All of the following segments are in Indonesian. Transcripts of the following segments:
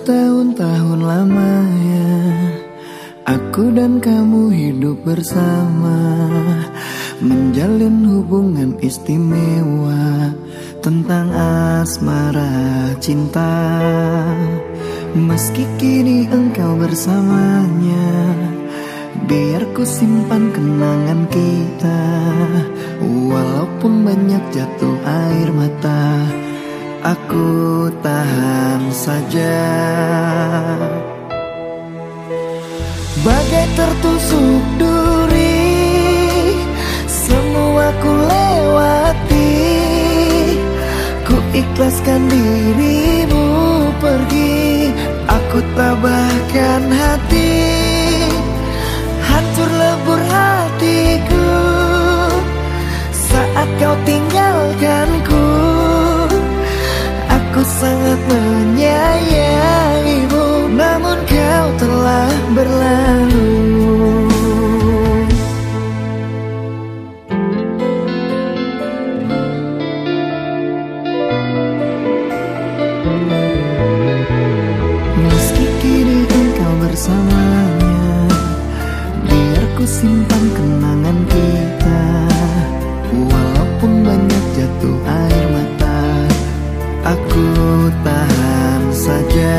Bertahun-tahun lamanya aku dan kamu hidup bersama, menjalin hubungan istimewa tentang asmara cinta. Meski kini engkau bersamanya, biar ku simpan kenangan kita. Walaupun banyak jatuh air mata, aku tahan saja. Bagai tertusuk duri, semua ku lewati. Ku ikhlaskan dirimu pergi, aku tabahkan hati. Hancur lebur hatiku saat kau tinggalkanku. Aku sangat menyayangimu, namun kau telah berlalu. Meski kini engkau bersamanya, biar ku simpan kenangan kita. Walaupun banyak jatuh air mata, aku tahan saja.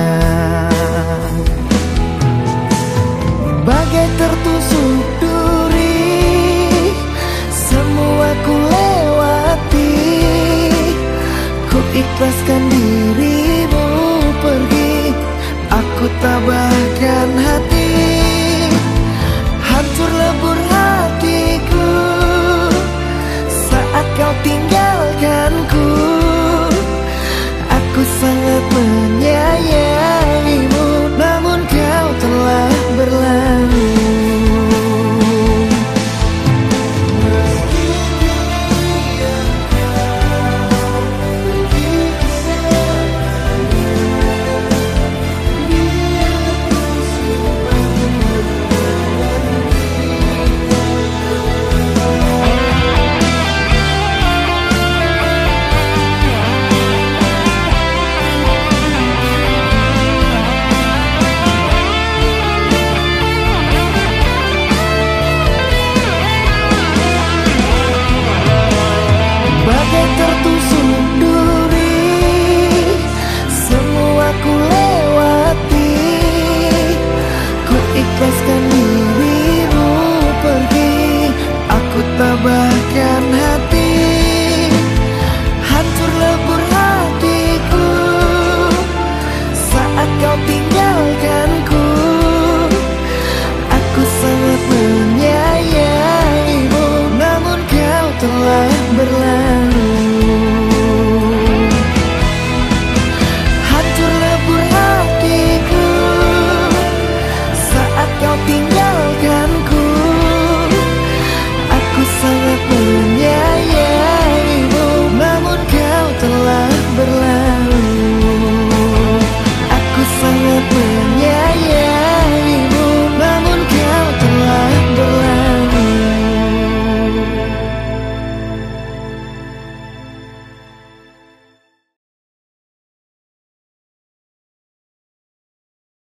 Bagai tertusuk duri, semua ku lewati. Ku ikhlaskan diri